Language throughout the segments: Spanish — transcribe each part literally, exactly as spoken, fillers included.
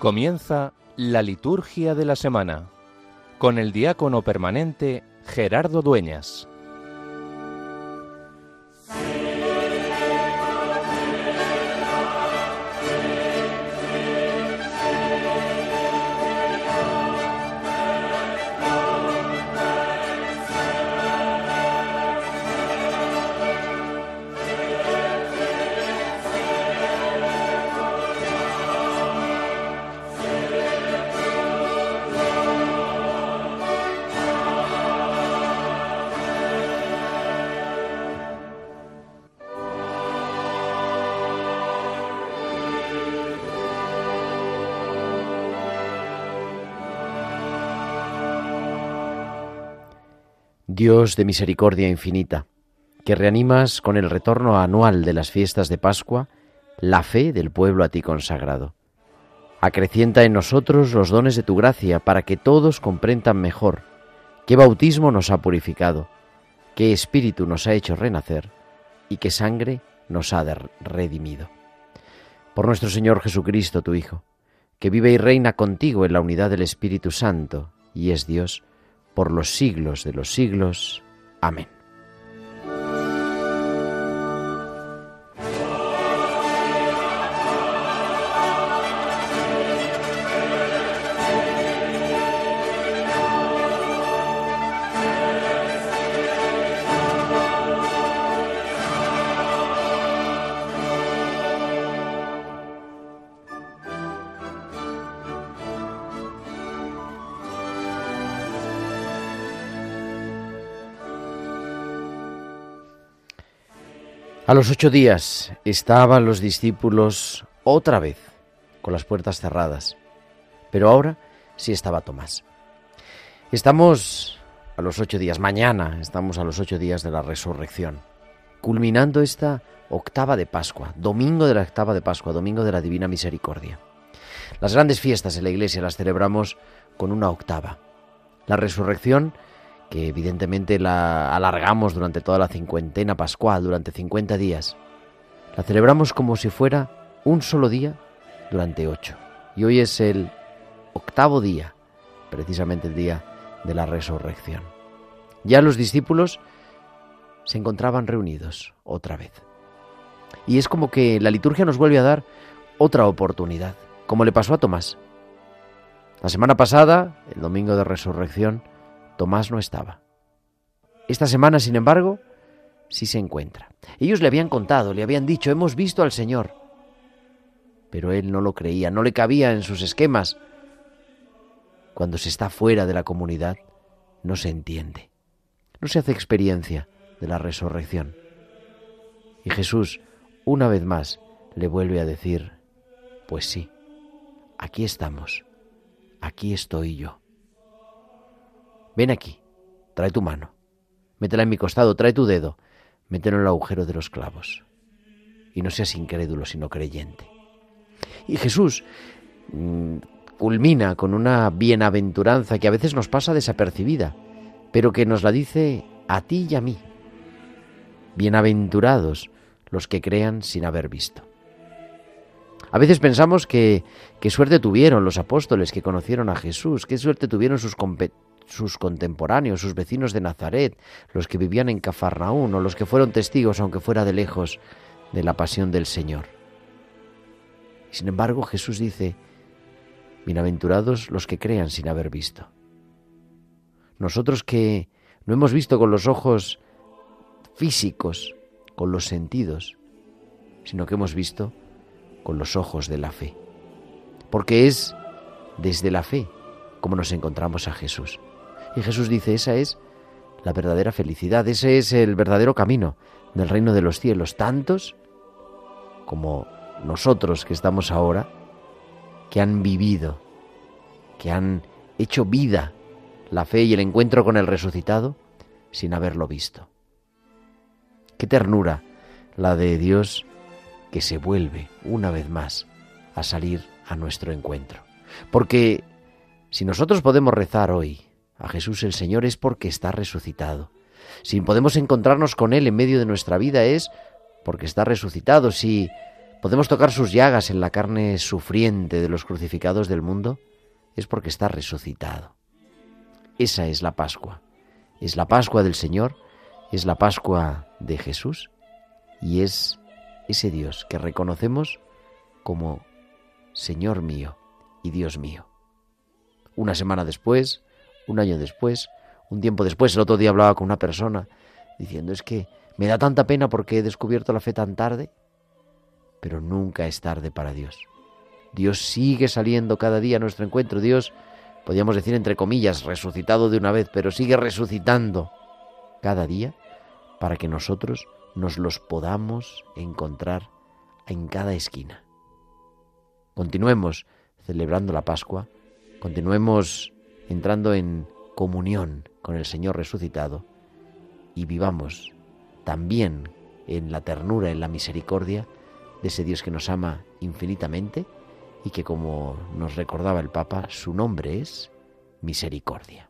Comienza la liturgia de la semana con el diácono permanente Gerardo Dueñas. Dios de misericordia infinita, que reanimas con el retorno anual de las fiestas de Pascua la fe del pueblo a ti consagrado. Acrecienta en nosotros los dones de tu gracia para que todos comprendan mejor qué bautismo nos ha purificado, qué espíritu nos ha hecho renacer y qué sangre nos ha redimido. Por nuestro Señor Jesucristo, tu Hijo, que vive y reina contigo en la unidad del Espíritu Santo y es Dios, por los siglos de los siglos. Amén. A los ocho días estaban los discípulos otra vez con las puertas cerradas, pero ahora sí estaba Tomás. Estamos a los ocho días, mañana estamos a los ocho días de la resurrección, culminando esta octava de Pascua, domingo de la octava de Pascua, domingo de la Divina Misericordia. Las grandes fiestas en la Iglesia las celebramos con una octava. La resurrección, que evidentemente la alargamos durante toda la cincuentena pascual, durante cincuenta días. La celebramos como si fuera un solo día durante ocho. Y hoy es el octavo día, precisamente el día de la resurrección. Ya los discípulos se encontraban reunidos otra vez. Y es como que la liturgia nos vuelve a dar otra oportunidad, como le pasó a Tomás. La semana pasada, el domingo de resurrección, Tomás no estaba. Esta semana, sin embargo, sí se encuentra. Ellos le habían contado, le habían dicho, hemos visto al Señor. Pero él no lo creía, no le cabía en sus esquemas. Cuando se está fuera de la comunidad, no se entiende. No se hace experiencia de la resurrección. Y Jesús, una vez más, le vuelve a decir, pues sí, aquí estamos, aquí estoy yo. Ven aquí, trae tu mano, métela en mi costado, trae tu dedo, mételo en el agujero de los clavos. Y no seas incrédulo, sino creyente. Y Jesús mmm, culmina con una bienaventuranza que a veces nos pasa desapercibida, pero que nos la dice a ti y a mí. Bienaventurados los que crean sin haber visto. A veces pensamos que qué suerte tuvieron los apóstoles que conocieron a Jesús, qué suerte tuvieron sus competidores, sus contemporáneos, sus vecinos de Nazaret, los que vivían en Cafarnaún o los que fueron testigos, aunque fuera de lejos, de la pasión del Señor. Sin embargo, Jesús dice, bienaventurados los que crean sin haber visto. Nosotros que no hemos visto con los ojos físicos, con los sentidos, sino que hemos visto con los ojos de la fe. Porque es desde la fe como nos encontramos a Jesús. Y Jesús dice, esa es la verdadera felicidad, ese es el verdadero camino del reino de los cielos. Tantos como nosotros que estamos ahora, que han vivido, que han hecho vida la fe y el encuentro con el resucitado sin haberlo visto. Qué ternura la de Dios que se vuelve una vez más a salir a nuestro encuentro. Porque si nosotros podemos rezar hoy a Jesús el Señor es porque está resucitado. Si podemos encontrarnos con Él en medio de nuestra vida es porque está resucitado. Si podemos tocar sus llagas en la carne sufriente de los crucificados del mundo, es porque está resucitado. Esa es la Pascua. Es la Pascua del Señor, es la Pascua de Jesús y es ese Dios que reconocemos como Señor mío y Dios mío. Una semana después, un año después, un tiempo después, el otro día hablaba con una persona diciendo, es que me da tanta pena porque he descubierto la fe tan tarde, pero nunca es tarde para Dios. Dios sigue saliendo cada día a nuestro encuentro. Dios, podríamos decir entre comillas, resucitado de una vez, pero sigue resucitando cada día para que nosotros nos los podamos encontrar en cada esquina. Continuemos celebrando la Pascua, continuemos entrando en comunión con el Señor resucitado y vivamos también en la ternura, en la misericordia de ese Dios que nos ama infinitamente y que, como nos recordaba el Papa, su nombre es Misericordia.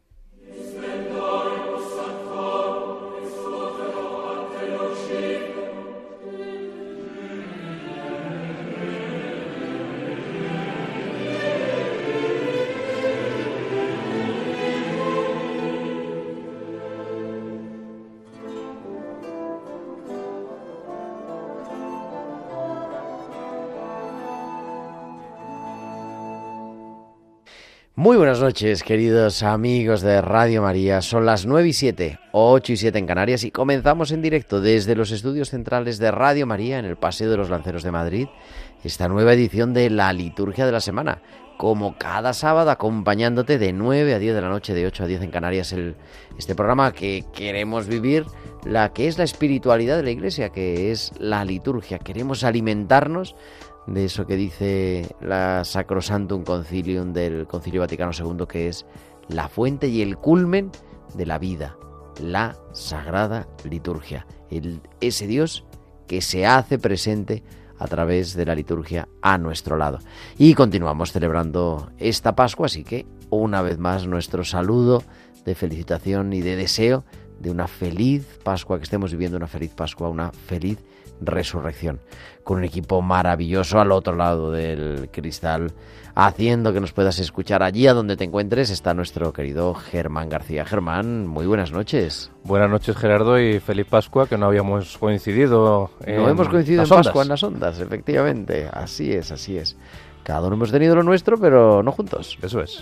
Muy buenas noches, queridos amigos de Radio María. Son las nueve y siete, ocho y siete en Canarias y comenzamos en directo desde los estudios centrales de Radio María en el Paseo de los Lanceros de Madrid esta nueva edición de la Liturgia de la Semana. Como cada sábado, acompañándote de nueve a diez de la noche, de ocho a diez en Canarias, el, este programa que queremos vivir, la que es la espiritualidad de la Iglesia, que es la liturgia. Queremos alimentarnos de eso que dice la Sacrosanctum Concilium del Concilio Vaticano segundo, que es la fuente y el culmen de la vida, la Sagrada Liturgia, el, ese Dios que se hace presente a través de la liturgia a nuestro lado. Y continuamos celebrando esta Pascua, así que una vez más nuestro saludo de felicitación y de deseo de una feliz Pascua, que estemos viviendo una feliz Pascua, una feliz resurrección, con un equipo maravilloso al otro lado del cristal, haciendo que nos puedas escuchar allí a donde te encuentres. Está nuestro querido Germán García. Germán, muy buenas noches. Buenas noches, Gerardo, y feliz Pascua, que no habíamos coincidido en No hemos coincidido en ondas. Pascua en las ondas, efectivamente. Así es, así es. Cada uno hemos tenido lo nuestro, pero no juntos. Eso es.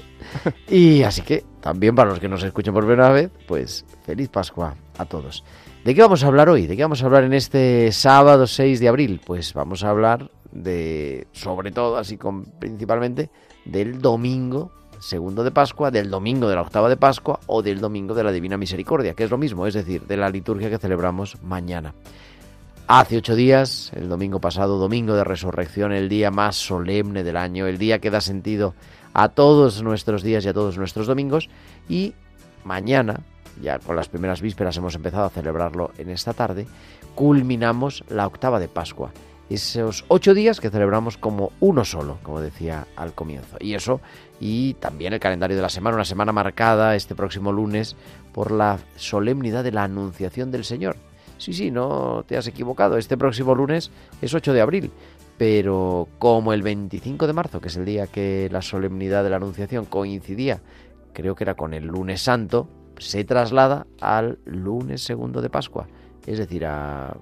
Y así que también para los que nos escuchen por primera vez, pues feliz Pascua a todos. ¿De qué vamos a hablar hoy? ¿De qué vamos a hablar en este sábado seis de abril? Pues vamos a hablar de, sobre todo, así con, principalmente, del domingo segundo de Pascua, del domingo de la octava de Pascua o del domingo de la Divina Misericordia, que es lo mismo, es decir, de la liturgia que celebramos mañana. Hace ocho días, el domingo pasado, domingo de resurrección, el día más solemne del año, el día que da sentido a todos nuestros días y a todos nuestros domingos, y mañana, ya con las primeras vísperas hemos empezado a celebrarlo en esta tarde, culminamos la octava de Pascua. Esos ocho días que celebramos como uno solo, como decía al comienzo. Y eso, y también el calendario de la semana, una semana marcada este próximo lunes por la solemnidad de la Anunciación del Señor. Sí, sí, no te has equivocado, este próximo lunes es ocho de abril, pero como el veinticinco de marzo, que es el día que la solemnidad de la Anunciación coincidía, creo que era con el lunes santo, se traslada al lunes segundo de Pascua, es decir, a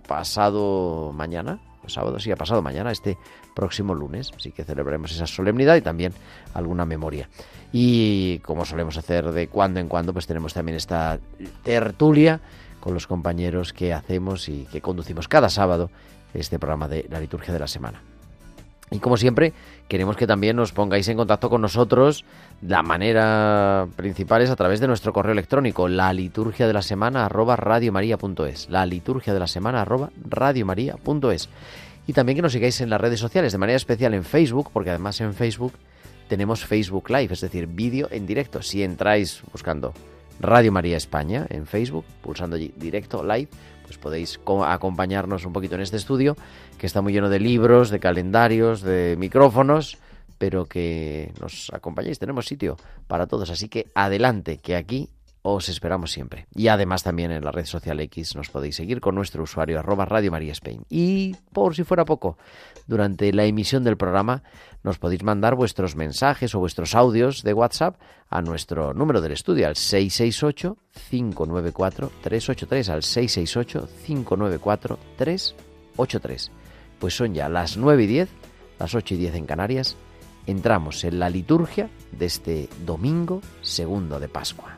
pasado mañana, sábado, sí, a pasado mañana, este próximo lunes, así que celebraremos esa solemnidad y también alguna memoria. Y como solemos hacer de cuando en cuando, pues tenemos también esta tertulia con los compañeros que hacemos y que conducimos cada sábado este programa de la Liturgia de la Semana. Y como siempre, queremos que también os pongáis en contacto con nosotros. La manera principal es a través de nuestro correo electrónico, la liturgia de la semana arroba radiomaria punto es, la liturgia de la semana arroba radiomaria punto es. Y también que nos sigáis en las redes sociales, de manera especial en Facebook, porque además en Facebook tenemos Facebook Live, es decir, vídeo en directo. Si entráis buscando Radio María España en Facebook, pulsando allí directo live, pues podéis acompañarnos un poquito en este estudio, que está muy lleno de libros, de calendarios, de micrófonos, pero que nos acompañéis, tenemos sitio para todos, así que adelante, que aquí os esperamos siempre. Y además también en la red social X nos podéis seguir con nuestro usuario arroba Radio María Spain. Y por si fuera poco, durante la emisión del programa nos podéis mandar vuestros mensajes o vuestros audios de WhatsApp a nuestro número del estudio, al seis seis ocho, cinco nueve cuatro, tres ocho tres, al seis seis ocho, cinco nueve cuatro, tres ocho tres. Pues son ya las nueve y diez, las ocho y diez en Canarias. Entramos en la liturgia de este domingo segundo de Pascua.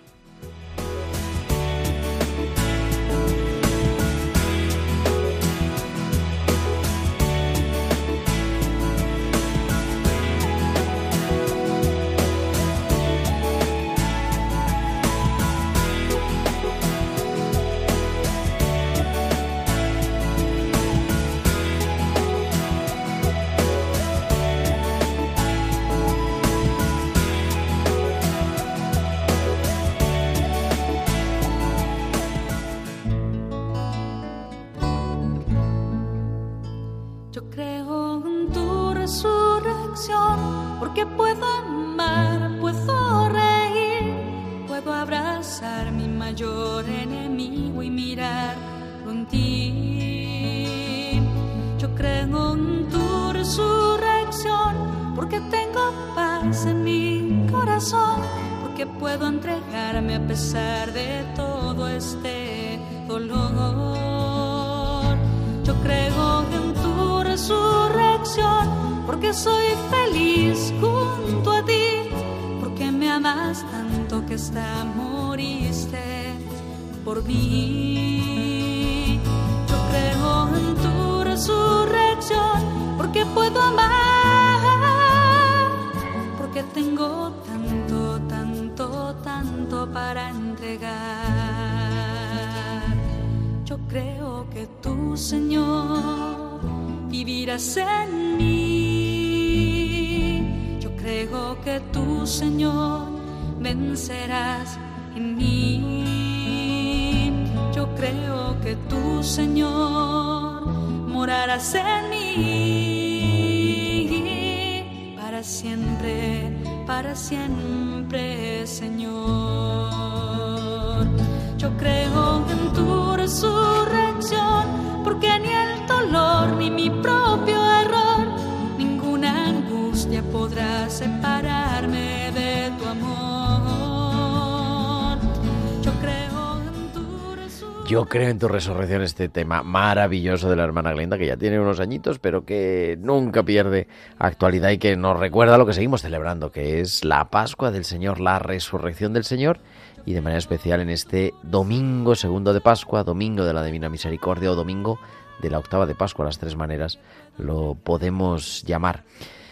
En mí, yo creo que tú, Señor, vencerás en mí. Yo creo que tú, Señor, morarás en mí para siempre, para siempre, Señor. Yo creo en tu resurrección, porque ni el dolor ni mi propio error, ninguna angustia podrá separarme de tu amor. Yo creo en tu resurrección. Yo creo en tu resurrección, este tema maravilloso de la hermana Glenda, que ya tiene unos añitos, pero que nunca pierde actualidad y que nos recuerda lo que seguimos celebrando, que es la Pascua del Señor, la resurrección del Señor. Y de manera especial en este domingo segundo de Pascua, domingo de la Divina Misericordia o domingo de la octava de Pascua, las tres maneras lo podemos llamar.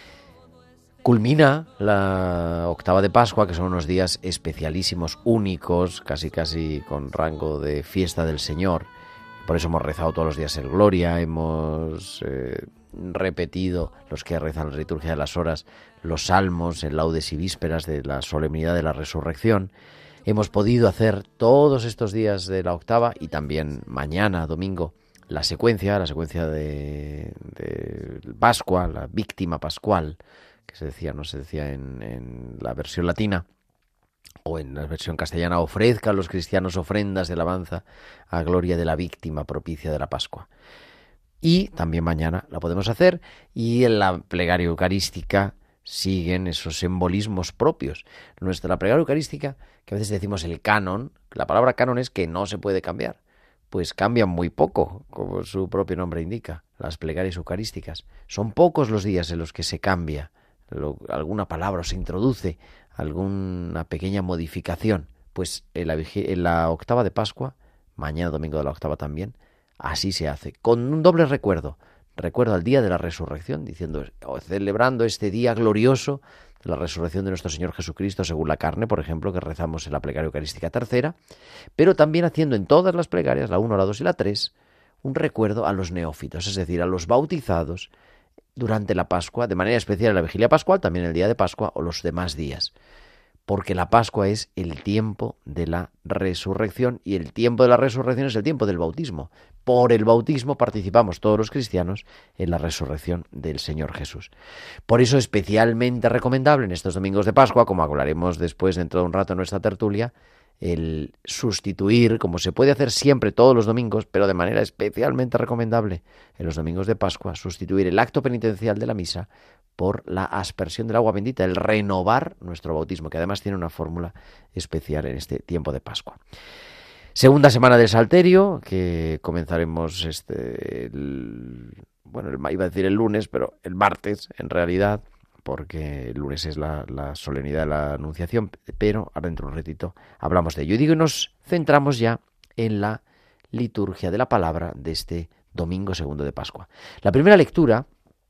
Culmina la octava de Pascua, que son unos días especialísimos, únicos, casi casi con rango de fiesta del Señor. Por eso hemos rezado todos los días el Gloria, hemos eh, repetido, los que rezan la liturgia de las horas, los salmos en laudes y vísperas de la solemnidad de la resurrección. Hemos podido hacer todos estos días de la octava y también mañana, domingo, la secuencia, la secuencia de, de Pascua, la víctima pascual, que se decía, no se decía en, en la versión latina o en la versión castellana, ofrezcan los cristianos ofrendas de alabanza a gloria de la víctima propicia de la Pascua. Y también mañana la podemos hacer, y en la plegaria eucarística siguen esos simbolismos propios. Nuestra plegaria eucarística, que a veces decimos el canon, la palabra canon es que no se puede cambiar, pues cambian muy poco, como su propio nombre indica, las plegarias eucarísticas. Son pocos los días en los que se cambia lo, alguna palabra o se introduce alguna pequeña modificación. Pues en la, en la octava de Pascua, mañana domingo de la octava también, así se hace, con un doble recuerdo. Recuerdo al día de la resurrección, diciendo, celebrando este día glorioso de la resurrección de nuestro Señor Jesucristo según la carne, por ejemplo, que rezamos en la plegaria eucarística tercera, pero también haciendo en todas las plegarias, la uno, la dos y la tres, un recuerdo a los neófitos, es decir, a los bautizados durante la Pascua, de manera especial en la vigilia pascual, también el día de Pascua o los demás días. Porque la Pascua es el tiempo de la resurrección, y el tiempo de la resurrección es el tiempo del bautismo. Por el bautismo participamos todos los cristianos en la resurrección del Señor Jesús. Por eso especialmente recomendable en estos domingos de Pascua, como hablaremos después dentro de un rato en nuestra tertulia, el sustituir, como se puede hacer siempre todos los domingos, pero de manera especialmente recomendable en los domingos de Pascua, sustituir el acto penitencial de la misa por la aspersión del agua bendita, el renovar nuestro bautismo, que además tiene una fórmula especial en este tiempo de Pascua. Segunda semana del Salterio, que comenzaremos este, el, bueno, el, iba a decir el lunes, pero el martes en realidad, porque el lunes es la, la solemnidad de la Anunciación, pero ahora dentro de un ratito hablamos de ello. Y digo, y nos centramos ya en la liturgia de la palabra de este domingo segundo de Pascua. La primera lectura,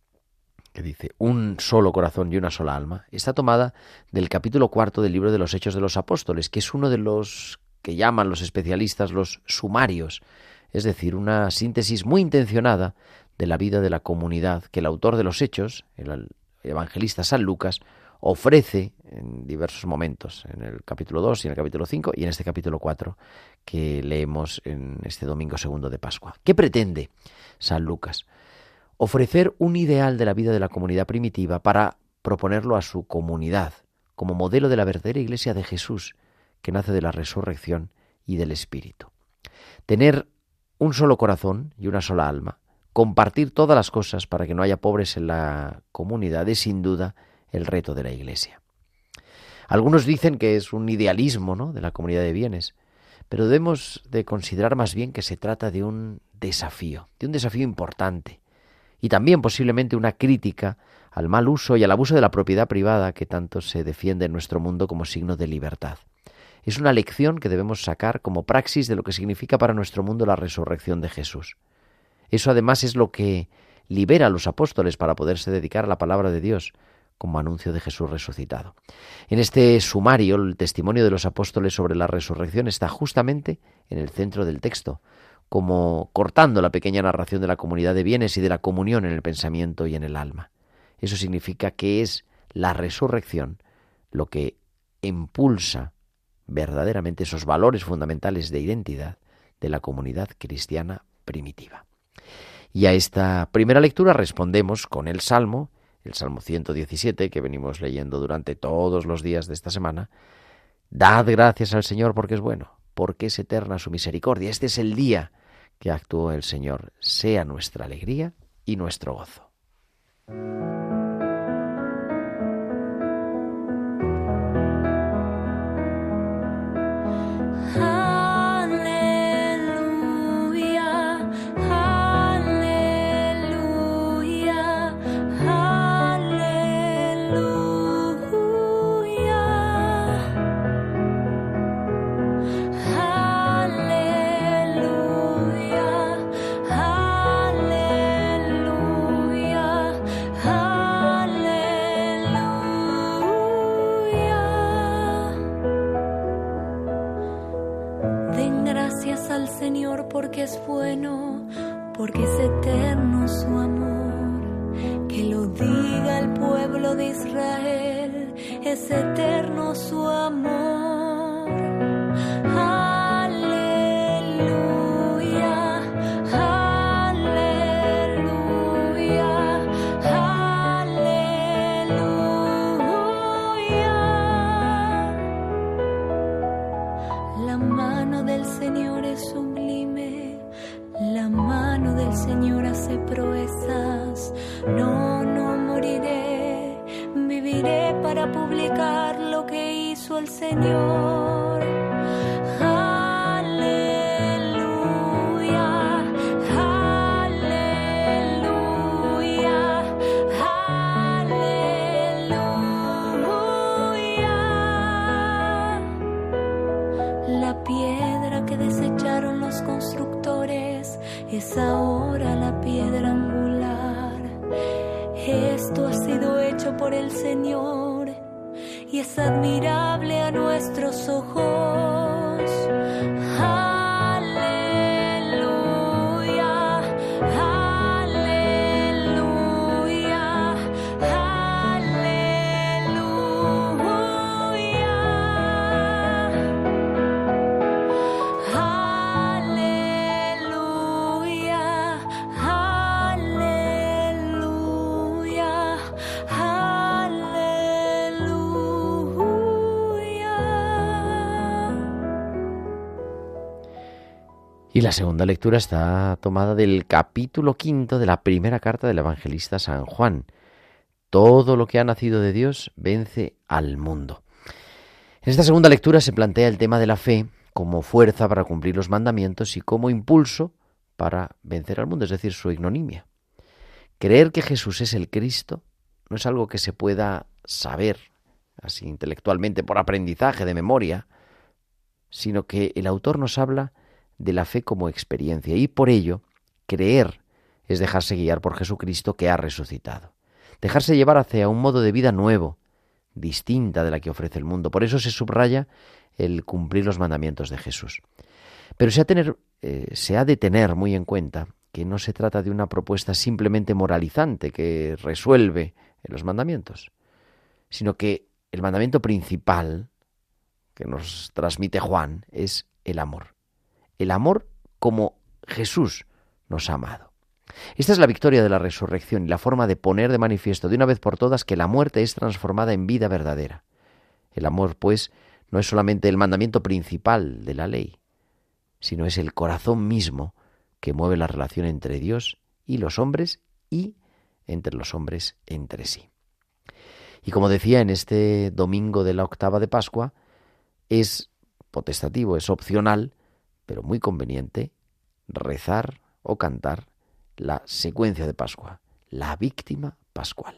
que dice un solo corazón y una sola alma, está tomada del capítulo cuarto del libro de los Hechos de los Apóstoles, que es uno de los que llaman los especialistas los sumarios, es decir, una síntesis muy intencionada de la vida de la comunidad que el autor de los Hechos, el evangelista San Lucas, ofrece en diversos momentos, en el capítulo dos y en el capítulo cinco y en este capítulo cuatro que leemos en este domingo segundo de Pascua. ¿Qué pretende San Lucas? Ofrecer un ideal de la vida de la comunidad primitiva para proponerlo a su comunidad como modelo de la verdadera Iglesia de Jesús, que nace de la resurrección y del Espíritu. Tener un solo corazón y una sola alma, compartir todas las cosas para que no haya pobres en la comunidad, es sin duda el reto de la Iglesia. Algunos dicen que es un idealismo, ¿no?, de la comunidad de bienes, pero debemos de considerar más bien que se trata de un desafío, de un desafío importante, y también posiblemente una crítica al mal uso y al abuso de la propiedad privada que tanto se defiende en nuestro mundo como signo de libertad. Es una lección que debemos sacar como praxis de lo que significa para nuestro mundo la resurrección de Jesús. Eso además es lo que libera a los apóstoles para poderse dedicar a la palabra de Dios como anuncio de Jesús resucitado. En este sumario, el testimonio de los apóstoles sobre la resurrección está justamente en el centro del texto, como cortando la pequeña narración de la comunidad de bienes y de la comunión en el pensamiento y en el alma. Eso significa que es la resurrección lo que impulsa verdaderamente esos valores fundamentales de identidad de la comunidad cristiana primitiva. Y a esta primera lectura respondemos con el Salmo, el Salmo ciento diecisiete, que venimos leyendo durante todos los días de esta semana. Dad gracias al Señor porque es bueno, porque es eterna su misericordia. Este es el día que actuó el Señor. Sea nuestra alegría y nuestro gozo. Porque es bueno, porque es eterno su amor. Que lo diga el pueblo de Israel, es eterno su amor. Aleluya, aleluya, aleluya. La mano del Señor es sublime, la mano del Señor hace proezas. No, no moriré, viviré para publicar lo que hizo el Señor. Aleluya, aleluya, aleluya. La piedra que desecharon los constructores es ahora la piedra angular. Esto ha sido hecho por el Señor y es admirable a nuestros ojos. Aleluya, aleluya, aleluya. Y la segunda lectura está tomada del capítulo quinto de la primera carta del evangelista San Juan. Todo lo que ha nacido de Dios vence al mundo. En esta segunda lectura se plantea el tema de la fe como fuerza para cumplir los mandamientos y como impulso para vencer al mundo, es decir, su ignominia. Creer que Jesús es el Cristo no es algo que se pueda saber así intelectualmente por aprendizaje de memoria, sino que el autor nos habla de la fe como experiencia y por ello creer es dejarse guiar por Jesucristo que ha resucitado. Dejarse llevar hacia un modo de vida nuevo, distinta de la que ofrece el mundo. Por eso se subraya el cumplir los mandamientos de Jesús. Pero se ha, tener, eh, se ha de tener muy en cuenta que no se trata de una propuesta simplemente moralizante que resuelve los mandamientos, sino que el mandamiento principal que nos transmite Juan es el amor. El amor como Jesús nos ha amado. Esta es la victoria de la resurrección y la forma de poner de manifiesto de una vez por todas que la muerte es transformada en vida verdadera. El amor, pues, no es solamente el mandamiento principal de la ley, sino es el corazón mismo que mueve la relación entre Dios y los hombres y entre los hombres entre sí. Y como decía, en este domingo de la octava de Pascua es potestativo, es opcional, pero muy conveniente rezar o cantar la secuencia de Pascua, la víctima pascual.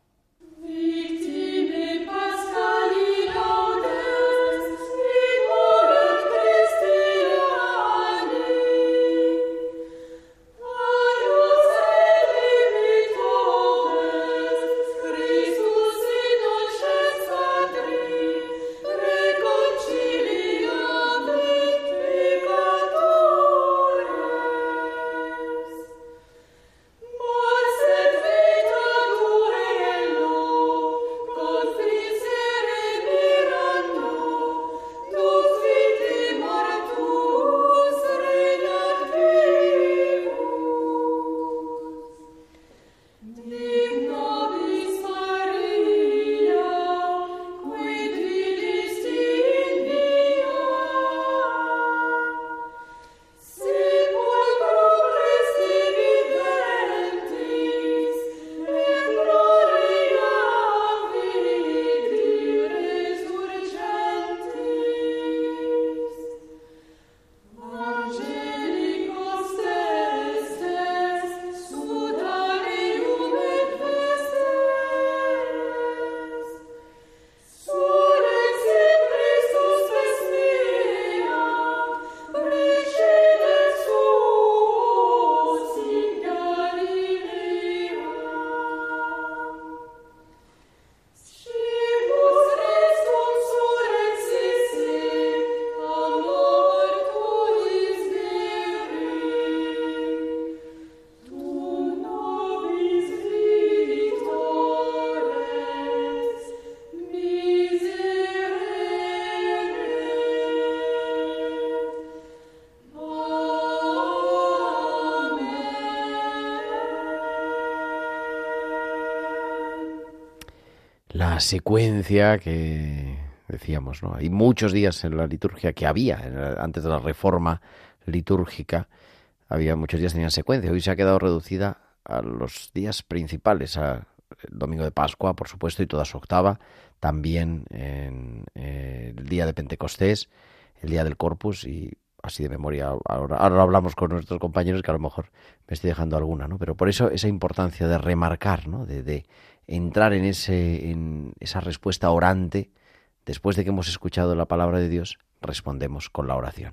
La secuencia que decíamos, ¿no? Hay muchos días en la liturgia que había, antes de la reforma litúrgica, había muchos días que tenían secuencia. Hoy se ha quedado reducida a los días principales, a el domingo de Pascua, por supuesto, y toda su octava, también en, eh, el día de Pentecostés, el día del Corpus, y así de memoria, ahora, ahora hablamos con nuestros compañeros que a lo mejor me estoy dejando alguna, ¿no? Pero por eso esa importancia de remarcar, ¿no? De, de entrar en, ese, en esa respuesta orante, después de que hemos escuchado la palabra de Dios, respondemos con la oración.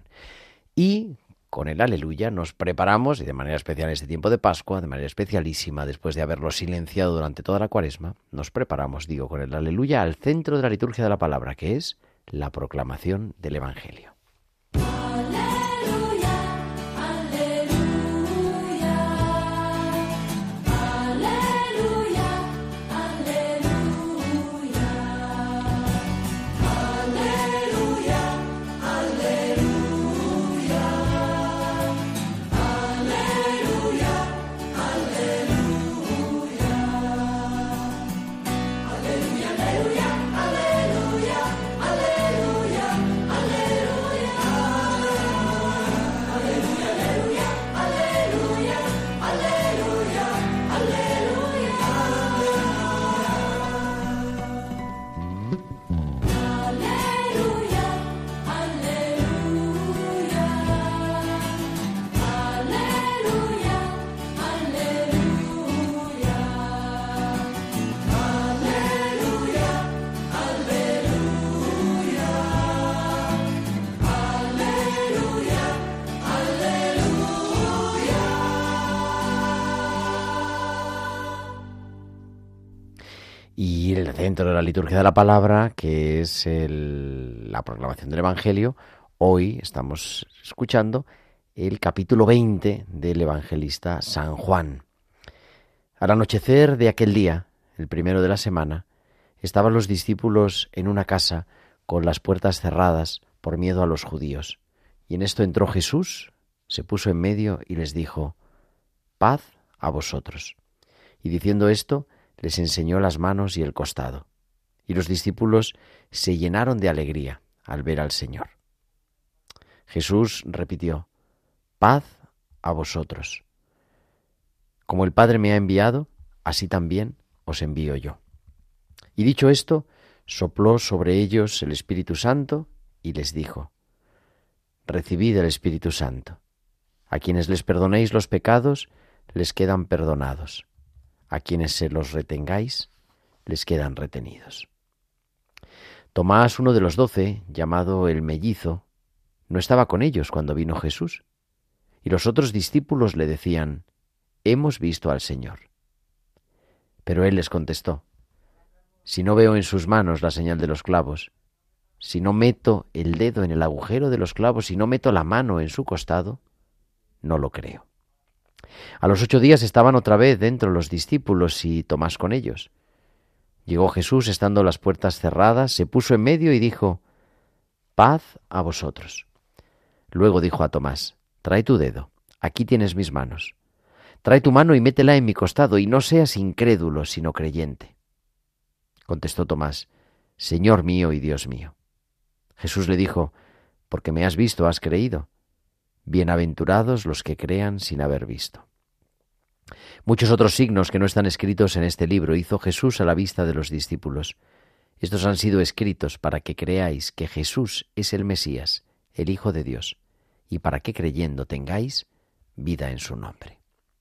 Y con el aleluya nos preparamos, y de manera especial en este tiempo de Pascua, de manera especialísima, después de haberlo silenciado durante toda la Cuaresma, nos preparamos, digo, con el aleluya al centro de la liturgia de la palabra, que es la proclamación del Evangelio. Aleluya, aleluya, aleluya, aleluya. momento de la liturgia de la palabra, que es el, la proclamación del Evangelio. Hoy estamos escuchando el capítulo veinte del evangelista San Juan. Al anochecer de aquel día, el primero de la semana, estaban los discípulos en una casa con las puertas cerradas por miedo a los judíos. Y en esto entró Jesús, se puso en medio y les dijo: «Paz a vosotros». Y diciendo esto, les enseñó las manos y el costado. Y los discípulos se llenaron de alegría al ver al Señor. Jesús repitió: «Paz a vosotros. Como el Padre me ha enviado, así también os envío yo». Y dicho esto, sopló sobre ellos el Espíritu Santo y les dijo: «Recibid el Espíritu Santo. A quienes les perdonéis los pecados, les quedan perdonados. A quienes se los retengáis, les quedan retenidos». Tomás, uno de los doce, llamado el mellizo, no estaba con ellos cuando vino Jesús. Y los otros discípulos le decían: «Hemos visto al Señor». Pero él les contestó: «Si no veo en sus manos la señal de los clavos, si no meto el dedo en el agujero de los clavos, si no meto la mano en su costado, no lo creo». A los ocho días estaban otra vez dentro los discípulos y Tomás con ellos. Llegó Jesús, estando las puertas cerradas, se puso en medio y dijo: «Paz a vosotros». Luego dijo a Tomás: «Trae tu dedo, aquí tienes mis manos. Trae tu mano y métela en mi costado, y no seas incrédulo, sino creyente». Contestó Tomás: «Señor mío y Dios mío». Jesús le dijo: «Porque me has visto, has creído. Bienaventurados los que crean sin haber visto». Muchos otros signos que no están escritos en este libro hizo Jesús a la vista de los discípulos. Estos han sido escritos para que creáis que Jesús es el Mesías, el Hijo de Dios, y para que creyendo tengáis vida en su nombre.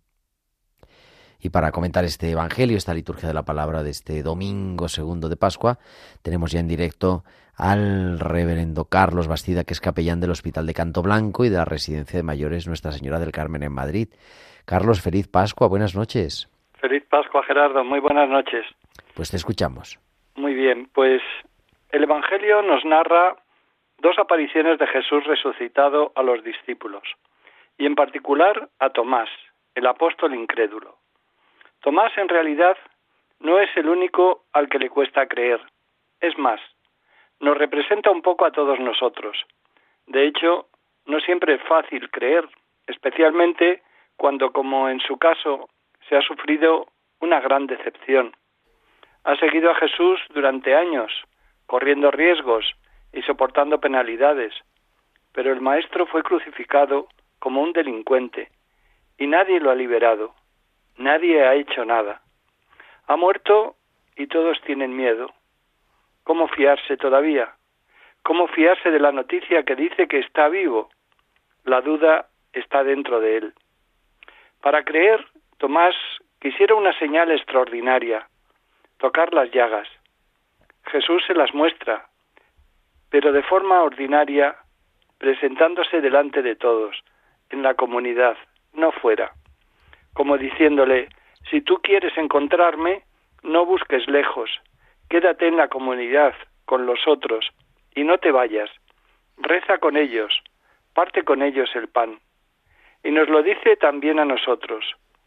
Y para comentar este Evangelio, esta liturgia de la palabra de este domingo segundo de Pascua, tenemos ya en directo al reverendo Carlos Bastida, que es capellán del Hospital de Canto Blanco y de la Residencia de Mayores Nuestra Señora del Carmen en Madrid. Carlos, feliz Pascua, buenas noches. Feliz Pascua, Gerardo, muy buenas noches. Pues te escuchamos. Muy bien, pues el Evangelio nos narra dos apariciones de Jesús resucitado a los discípulos, y en particular a Tomás, el apóstol incrédulo. Tomás en realidad no es el único al que le cuesta creer. Es más, nos representa un poco a todos nosotros. De hecho, no siempre es fácil creer, especialmente cuando, como en su caso, se ha sufrido una gran decepción. Ha seguido a Jesús durante años, corriendo riesgos y soportando penalidades, pero el Maestro fue crucificado como un delincuente y nadie lo ha liberado. Nadie ha hecho nada. Ha muerto y todos tienen miedo. ¿Cómo fiarse todavía? ¿Cómo fiarse de la noticia que dice que está vivo? La duda está dentro de él. Para creer, Tomás quisiera una señal extraordinaria: tocar las llagas. Jesús se las muestra, pero de forma ordinaria, presentándose delante de todos, en la comunidad, no fuera. Como diciéndole: si tú quieres encontrarme, no busques lejos, quédate en la comunidad, con los otros, y no te vayas. Reza con ellos, parte con ellos el pan. Y nos lo dice también a nosotros: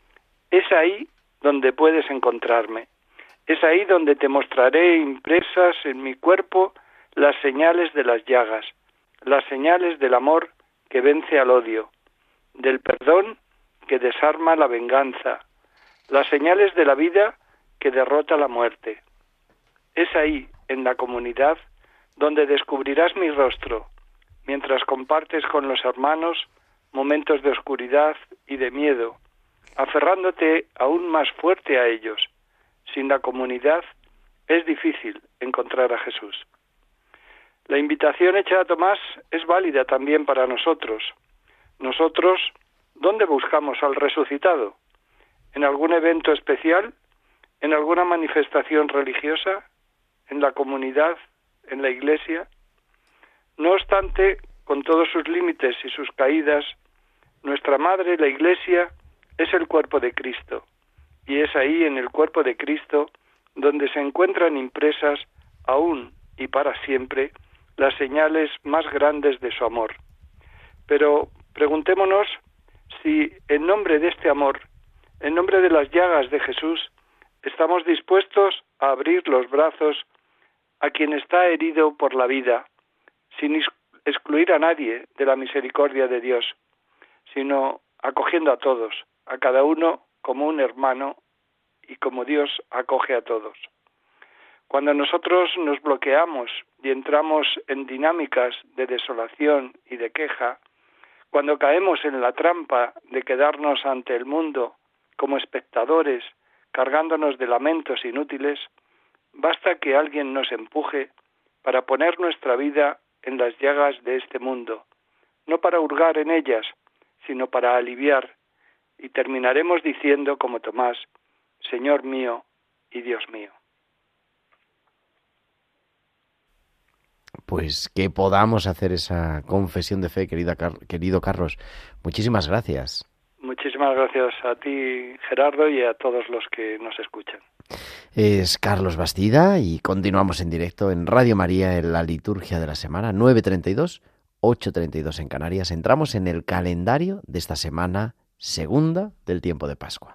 es ahí donde puedes encontrarme, es ahí donde te mostraré impresas en mi cuerpo las señales de las llagas, las señales del amor que vence al odio, del perdón que desarma la venganza, las señales de la vida que derrota la muerte. Es ahí, en la comunidad, donde descubrirás mi rostro, mientras compartes con los hermanos momentos de oscuridad y de miedo, aferrándote aún más fuerte a ellos. Sin la comunidad es difícil encontrar a Jesús. La invitación hecha a Tomás es válida también para nosotros. Nosotros, ¿dónde buscamos al resucitado? ¿En algún evento especial? ¿En alguna manifestación religiosa? ¿En la comunidad? ¿En la iglesia? No obstante, con todos sus límites y sus caídas, nuestra madre, la Iglesia, es el cuerpo de Cristo, y es ahí, en el cuerpo de Cristo, donde se encuentran impresas aún y para siempre las señales más grandes de su amor. Pero preguntémonos si en nombre de este amor, en nombre de las llagas de Jesús, estamos dispuestos a abrir los brazos a quien está herido por la vida, sin excluir a nadie de la misericordia de Dios, sino acogiendo a todos, a cada uno como un hermano y como Dios acoge a todos. Cuando nosotros nos bloqueamos y entramos en dinámicas de desolación y de queja, cuando caemos en la trampa de quedarnos ante el mundo como espectadores, cargándonos de lamentos inútiles, basta que alguien nos empuje para poner nuestra vida en las llagas de este mundo, no para hurgar en ellas, sino para aliviar, y terminaremos diciendo como Tomás, Señor mío y Dios mío. Pues que podamos hacer esa confesión de fe, querida, querido Carlos. Muchísimas gracias. Muchísimas gracias a ti, Gerardo, y a todos los que nos escuchan. Es Carlos Bastida y continuamos en directo en Radio María en la liturgia de la semana, nueve treinta y dos, ocho treinta y dos en Canarias. Entramos en el calendario de esta semana segunda del tiempo de Pascua.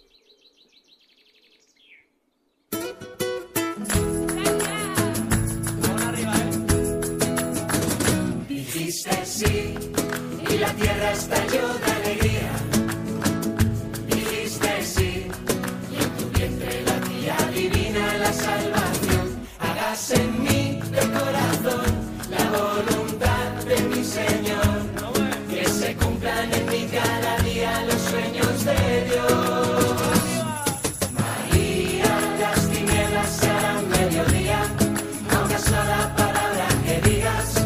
Dijiste sí y la tierra estalló de alegría. Dijiste sí y en tu vientre latía divina la salvación. Hágase en mí de corazón la voluntad de mi Señor. Que se cumplan en mí cada día los sueños de Dios. María, las tinieblas serán mediodía. A una sola palabra que digas.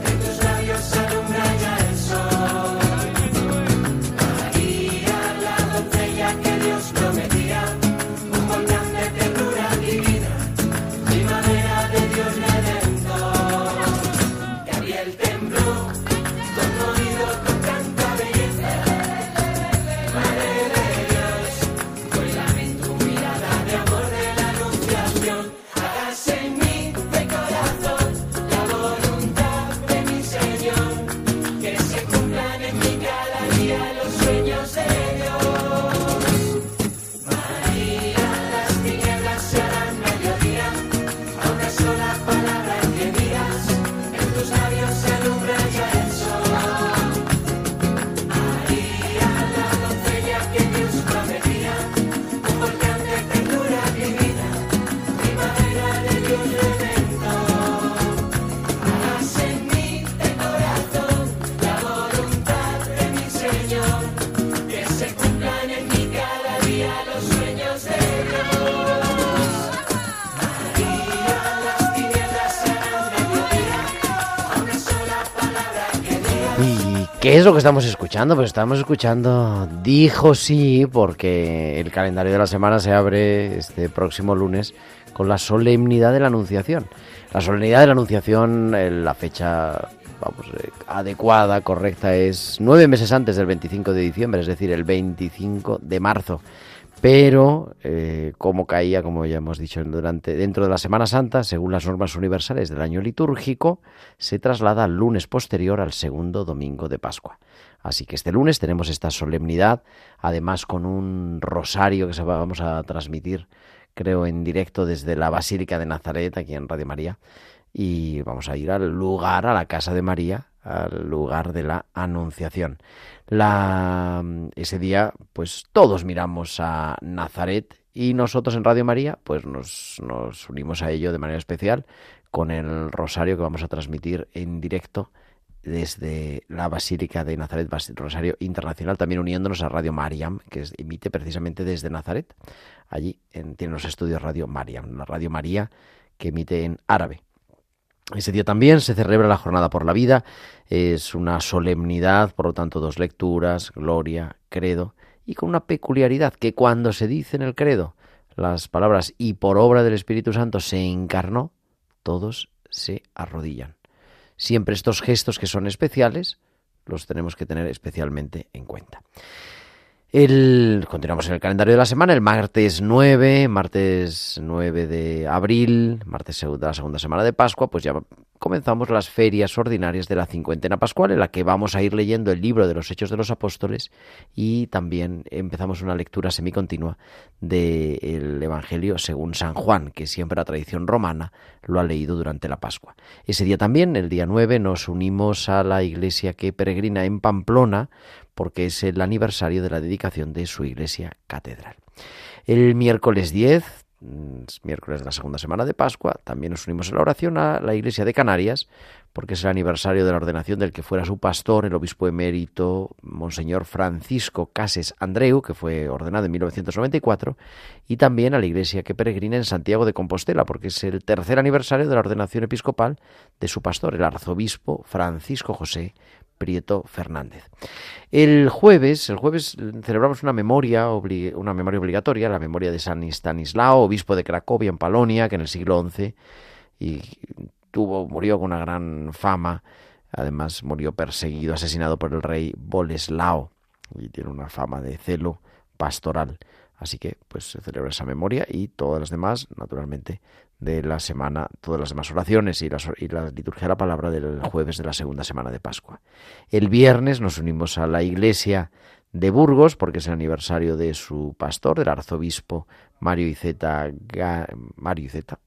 ¿Qué es lo que estamos escuchando? Pues estamos escuchando Dijo sí, porque el calendario de la semana se abre este próximo lunes con la solemnidad de la Anunciación. La solemnidad de la Anunciación, la fecha vamos adecuada, correcta, es nueve meses antes del veinticinco de diciembre, es decir, el veinticinco de marzo. Pero, eh, como caía, como ya hemos dicho, durante dentro de la Semana Santa, según las normas universales del año litúrgico, se traslada al lunes posterior al segundo domingo de Pascua. Así que este lunes tenemos esta solemnidad, además con un rosario que se va, vamos a transmitir, creo, en directo desde la Basílica de Nazaret, aquí en Radio María, y vamos a ir al lugar, a la casa de María, al lugar de la Anunciación. La, ese día, pues todos miramos a Nazaret y nosotros en Radio María, pues nos, nos unimos a ello de manera especial con el rosario que vamos a transmitir en directo desde la Basílica de Nazaret, Rosario Internacional, también uniéndonos a Radio Mariam, que es, emite precisamente desde Nazaret. Allí en, tiene los estudios Radio Mariam, la Radio María que emite en árabe. Ese día también se celebra la Jornada por la Vida, es una solemnidad, por lo tanto dos lecturas, gloria, credo, y con una peculiaridad, que cuando se dice en el credo las palabras y por obra del Espíritu Santo se encarnó, todos se arrodillan. Siempre estos gestos que son especiales los tenemos que tener especialmente en cuenta. El, continuamos en el calendario de la semana, el martes nueve, martes nueve de abril, martes de la segunda semana de Pascua, pues ya comenzamos las ferias ordinarias de la cincuentena pascual, en la que vamos a ir leyendo el libro de los Hechos de los Apóstoles y también empezamos una lectura semicontinua del Evangelio según San Juan, que siempre la tradición romana lo ha leído durante la Pascua. Ese día también, el día nueve, nos unimos a la iglesia que peregrina en Pamplona, porque es el aniversario de la dedicación de su iglesia catedral. El miércoles diez, miércoles de la segunda semana de Pascua, también nos unimos en la oración a la iglesia de Canarias, porque es el aniversario de la ordenación del que fuera su pastor, el obispo emérito Monseñor Francisco Cases Andreu, que fue ordenado en mil novecientos noventa y cuatro, y también a la iglesia que peregrina en Santiago de Compostela, porque es el tercer aniversario de la ordenación episcopal de su pastor, el arzobispo Francisco José Prieto Fernández. El jueves, el jueves celebramos una memoria, obli- una memoria obligatoria, la memoria de San Estanislao, obispo de Cracovia en Polonia, que en el siglo once y tuvo, murió con una gran fama. Además murió perseguido, asesinado por el rey Boleslao, y tiene una fama de celo pastoral. Así que pues se celebra esa memoria y todas las demás, naturalmente, de la semana, todas las demás oraciones y la, y la liturgia de la palabra del jueves de la segunda semana de Pascua. El viernes nos unimos a la iglesia de Burgos, porque es el aniversario de su pastor, del arzobispo Mario Iceta, Mario Iceta.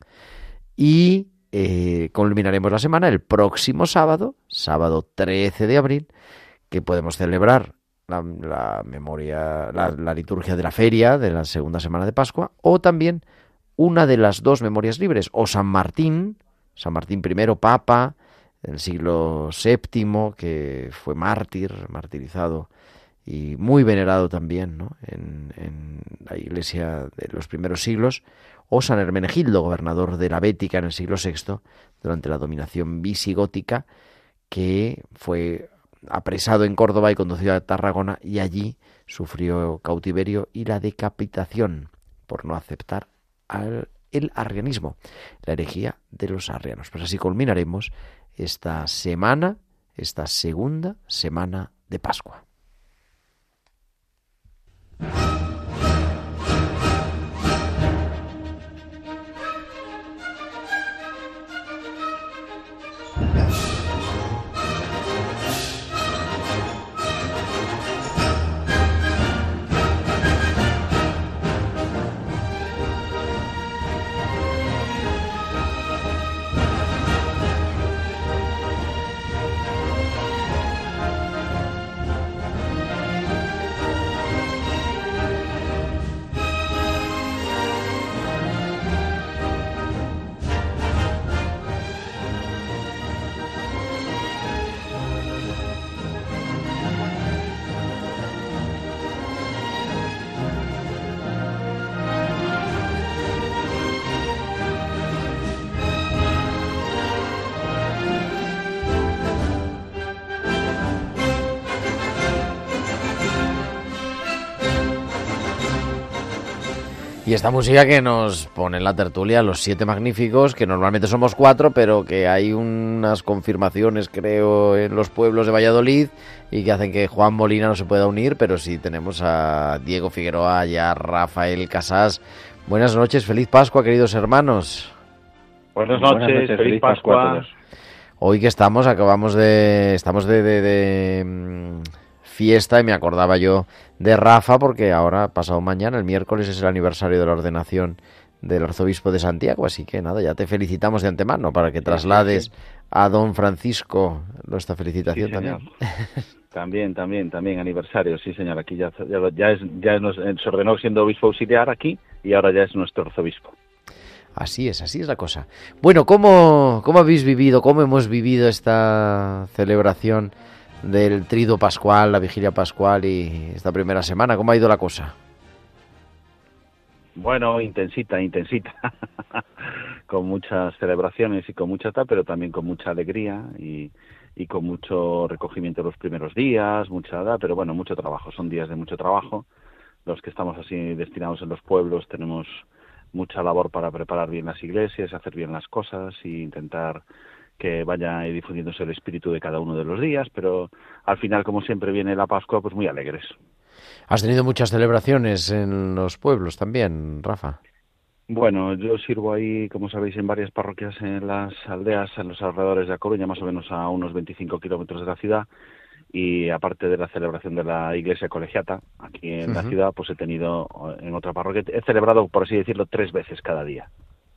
Y eh, culminaremos la semana el próximo sábado, sábado trece de abril, que podemos celebrar La, la memoria, la, la liturgia de la feria de la segunda semana de Pascua, o también una de las dos memorias libres, o San Martín, San Martín primero, papa, del siglo séptimo, que fue mártir, martirizado y muy venerado también, ¿no?, en, en la iglesia de los primeros siglos, o San Hermenegildo, gobernador de la Bética en el siglo sexto, durante la dominación visigótica, que fue apresado en Córdoba y conducido a Tarragona, y allí sufrió cautiverio y la decapitación por no aceptar al, el arrianismo, la herejía de los arrianos. Pues así culminaremos esta semana, esta segunda semana de Pascua. Y esta música que nos pone en la tertulia los siete magníficos, que normalmente somos cuatro, pero que hay unas confirmaciones, creo, en los pueblos de Valladolid, y que hacen que Juan Molina no se pueda unir, pero sí tenemos a Diego Figueroa y a Rafael Casás. Buenas noches, feliz Pascua, queridos hermanos. Buenas noches, Buenas noches feliz, feliz Pascua. Pascua a todos. Hoy que estamos, acabamos de... estamos de... de, de, de fiesta, y me acordaba yo de Rafa porque ahora, pasado mañana, el miércoles, es el aniversario de la ordenación del arzobispo de Santiago, así que nada, ya te felicitamos de antemano para que traslades sí, sí, sí. a don Francisco nuestra felicitación, sí, también. También, también, también aniversario, sí señor, aquí ya, ya, ya, es, ya nos, se ordenó siendo obispo auxiliar aquí y ahora ya es nuestro arzobispo. Así es, así es la cosa. Bueno, ¿cómo, cómo habéis vivido, cómo hemos vivido esta celebración del Triduo Pascual, la Vigilia Pascual y esta primera semana? ¿Cómo ha ido la cosa? Bueno, intensita, intensita, con muchas celebraciones y con mucha tal, pero también con mucha alegría y, y con mucho recogimiento los primeros días, mucha edad, pero bueno, mucho trabajo, son días de mucho trabajo. Los que estamos así destinados en los pueblos tenemos mucha labor para preparar bien las iglesias, hacer bien las cosas e intentar que vaya difundiéndose el espíritu de cada uno de los días, pero al final, como siempre, viene la Pascua, pues muy alegres. ¿Has tenido muchas celebraciones en los pueblos también, Rafa? Bueno, yo sirvo ahí, como sabéis, en varias parroquias en las aldeas, en los alrededores de A Coruña, más o menos a unos veinticinco kilómetros de la ciudad, y aparte de la celebración de la iglesia colegiata, aquí en uh-huh. la ciudad, pues he tenido en otra parroquia, he celebrado, por así decirlo, tres veces cada día.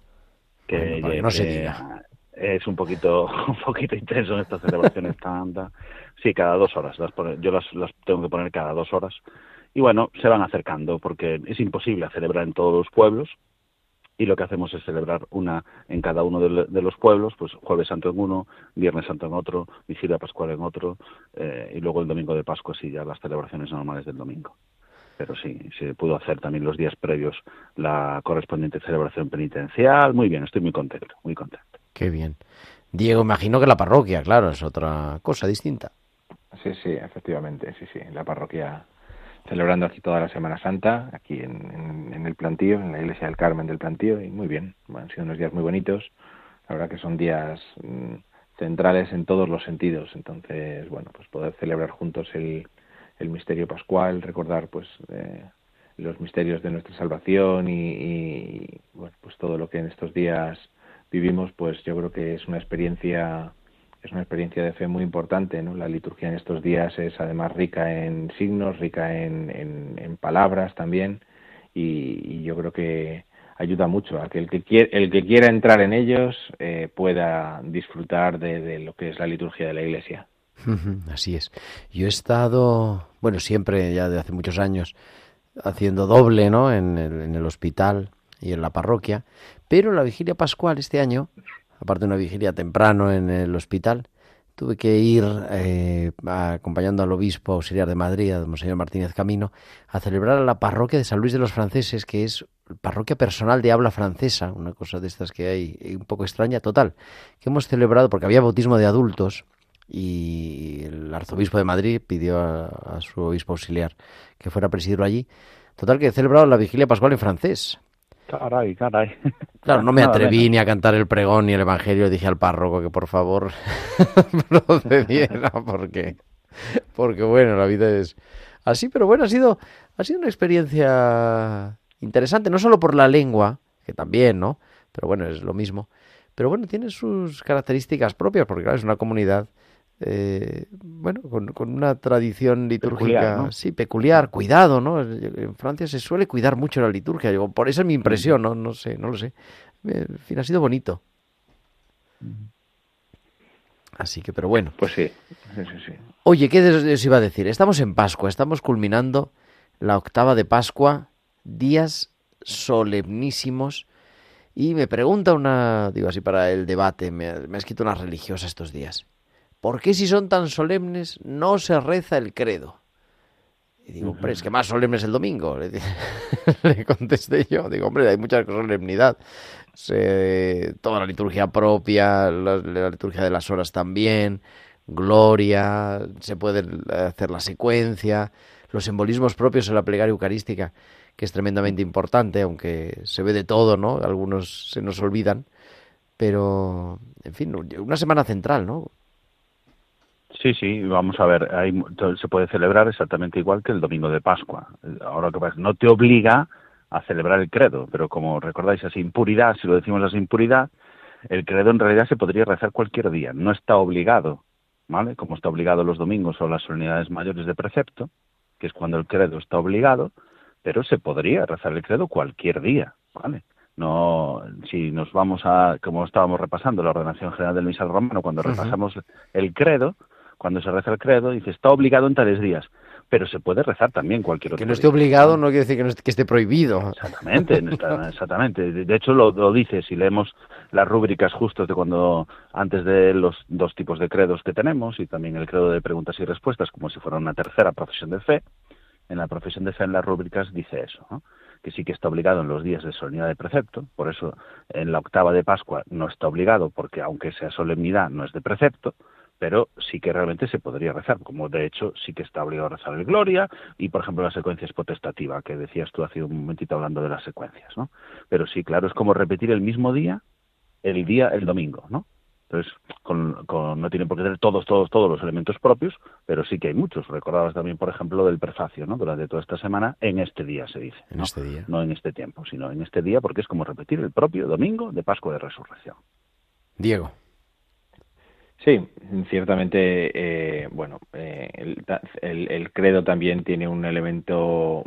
Que bueno, no se diga. Es un poquito un poquito intenso en estas celebraciones tan, tan... Sí, cada dos horas, las pone, yo las, las tengo que poner cada dos horas, y bueno, se van acercando, porque es imposible celebrar en todos los pueblos, y lo que hacemos es celebrar una en cada uno de, de los pueblos, pues Jueves Santo en uno, Viernes Santo en otro, Vigilia Pascual en otro, eh, y luego el Domingo de Pascua, sí, ya las celebraciones normales del domingo. Pero sí, se pudo hacer también los días previos la correspondiente celebración penitencial. Muy bien, estoy muy contento, muy contento. Qué bien. Diego, imagino que la parroquia, claro, es otra cosa distinta. Sí, sí, efectivamente, sí, sí, la parroquia... celebrando aquí toda la Semana Santa, aquí en, en, en el Plantío, en la Iglesia del Carmen del Plantío, y muy bien, han sido unos días muy bonitos, la verdad que son días mmm, centrales en todos los sentidos, entonces, bueno, pues poder celebrar juntos el, el misterio pascual, recordar, pues, eh, los misterios de nuestra salvación y, y, bueno, pues todo lo que en estos días vivimos, pues yo creo que es una experiencia... Es una experiencia de fe muy importante, ¿no? La liturgia en estos días es además rica en signos, rica en, en, en palabras también, y, y yo creo que ayuda mucho a que el que quiera, el que quiera entrar en ellos eh, pueda disfrutar de, de lo que es la liturgia de la Iglesia. Así es. Yo he estado, bueno, siempre, ya de hace muchos años, haciendo doble, ¿no? En el, en el hospital y en la parroquia, pero la vigilia pascual este año, aparte de una vigilia temprano en el hospital, tuve que ir eh, acompañando al obispo auxiliar de Madrid, a Monseñor Martínez Camino, a celebrar a la parroquia de San Luis de los Franceses, que es parroquia personal de habla francesa, una cosa de estas que hay un poco extraña, total, que hemos celebrado porque había bautismo de adultos y el arzobispo de Madrid pidió a, a su obispo auxiliar que fuera a presidirlo allí. Total, que he celebrado la vigilia pascual en francés. Caray, caray. Claro, no me atreví ni a cantar el pregón ni el evangelio. Dije al párroco que por favor procediera, porque, porque bueno, la vida es así, pero bueno, ha sido, ha sido una experiencia interesante, no solo por la lengua, que también, ¿no? Pero bueno, es lo mismo. Pero bueno, tiene sus características propias, porque claro, es una comunidad Eh, bueno, con, con una tradición litúrgica peculiar, ¿no? Sí, peculiar, cuidado, ¿no? En Francia se suele cuidar mucho la liturgia, digo, por eso es mi impresión, no, no sé, no lo sé. En fin, ha sido bonito. Así que, pero bueno. Pues sí, sí, sí, sí. Oye, ¿qué os iba a decir? Estamos en Pascua, estamos culminando la octava de Pascua, días solemnísimos, y me pregunta una, digo así para el debate, me, me ha escrito una religiosa estos días. ¿Por qué si son tan solemnes no se reza el credo? Y digo, hombre, es que más solemne es el domingo. Le, le contesté yo, digo, hombre, hay mucha solemnidad. Se, toda la liturgia propia, la, la liturgia de las horas también, gloria, se puede hacer la secuencia, los simbolismos propios en la plegaria eucarística, que es tremendamente importante, aunque se ve de todo, ¿no? Algunos se nos olvidan, pero, en fin, una semana central, ¿no? Sí, sí, vamos a ver, hay, se puede celebrar exactamente igual que el domingo de Pascua. Ahora que no te obliga a celebrar el credo, pero como recordáis, esa impuridad, si lo decimos así, impuridad, el credo en realidad se podría rezar cualquier día, no está obligado, ¿vale? Como está obligado los domingos o las solemnidades mayores de precepto, que es cuando el credo está obligado, pero se podría rezar el credo cualquier día, ¿vale? No, si nos vamos a, como estábamos repasando la ordenación general del misal romano, cuando uh-huh. repasamos el credo, cuando se reza el credo, dice, está obligado en tales días, pero se puede rezar también cualquier otro día. Que no esté obligado no quiere decir que, no esté, que esté prohibido. Exactamente, está, exactamente. De hecho, lo, lo dice, si leemos las rúbricas justos de cuando, antes de los dos tipos de credos que tenemos, y también el credo de preguntas y respuestas, como si fuera una tercera profesión de fe, en la profesión de fe, en las rúbricas, dice eso, ¿no? Que sí que está obligado en los días de solemnidad de precepto, por eso en la octava de Pascua no está obligado, porque aunque sea solemnidad, no es de precepto, pero sí que realmente se podría rezar, como de hecho sí que está obligado a rezar el Gloria, y por ejemplo la secuencia es potestativa, que decías tú hace un momentito hablando de las secuencias, ¿no? Pero sí, claro, es como repetir el mismo día, el día, el domingo, ¿no? Entonces, con, con, no tiene por qué tener todos, todos, todos los elementos propios, pero sí que hay muchos. Recordabas también, por ejemplo, del prefacio, ¿no? Durante toda esta semana, en este día se dice. En ¿no? este día. No en este tiempo, sino en este día, porque es como repetir el propio domingo de Pascua de Resurrección. Diego. Sí, ciertamente, eh, bueno, eh, el, el, el credo también tiene un elemento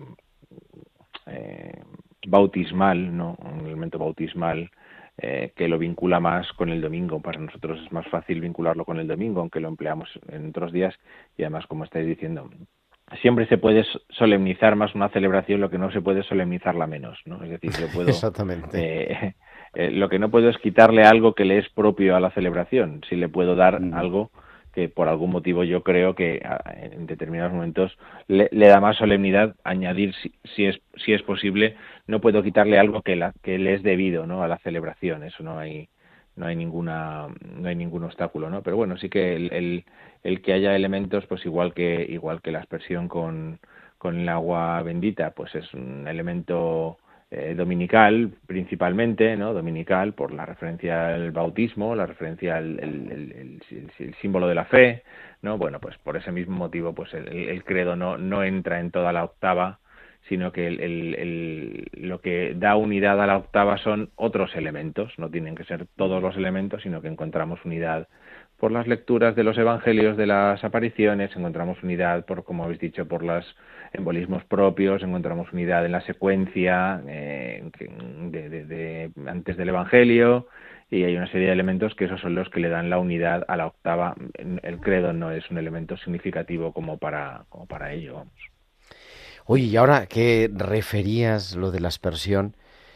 eh, bautismal, ¿no? Un elemento bautismal eh, que lo vincula más con el domingo. Para nosotros es más fácil vincularlo con el domingo, aunque lo empleamos en otros días, y además, como estáis diciendo, siempre se puede solemnizar más una celebración, lo que no se puede solemnizarla menos, ¿no? Es decir, yo puedo... Exactamente. Eh, eh, lo que no puedo es quitarle algo que le es propio a la celebración. Sí le puedo dar mm. algo que por algún motivo yo creo que a, en determinados momentos le, le da más solemnidad, añadir si, si es si es posible. No puedo quitarle algo que, la, que le es debido, ¿no? A la celebración. Eso no hay no hay ninguna no hay ningún obstáculo, ¿no? Pero bueno, sí que el, el, el que haya elementos, pues igual que igual que la aspersión con con el agua bendita, pues es un elemento Eh, dominical principalmente, ¿no? Dominical por la referencia al bautismo, la referencia al el, el, el, el, el símbolo de la fe, ¿no? Bueno, pues por ese mismo motivo, pues el, el credo no, no entra en toda la octava, sino que el, el, el, lo que da unidad a la octava son otros elementos, no tienen que ser todos los elementos, sino que encontramos unidad por las lecturas de los evangelios de las apariciones, encontramos unidad, por como habéis dicho, por los embolismos propios, encontramos unidad en la secuencia eh, de, de, de, antes del evangelio, y hay una serie de elementos que esos son los que le dan la unidad a la octava. El credo no es un elemento significativo como para, como para ello, vamos. Oye, y ahora que referías lo de la aspersión,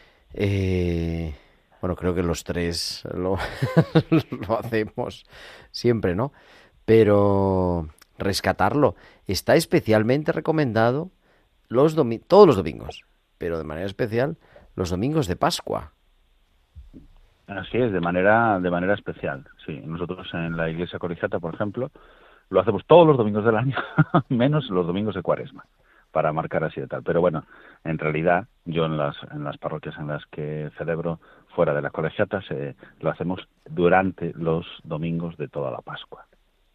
eh... bueno, creo que los tres lo, lo hacemos siempre, ¿no? Pero rescatarlo está especialmente recomendado los domi- todos los domingos, pero de manera especial los domingos de Pascua. Así es, de manera de manera especial. Sí, nosotros en la Iglesia Colegiata, por ejemplo, lo hacemos todos los domingos del año, menos los domingos de Cuaresma, para marcar así de tal. Pero bueno, en realidad, yo en las en las parroquias en las que celebro fuera de las colegiatas, eh, lo hacemos durante los domingos de toda la Pascua.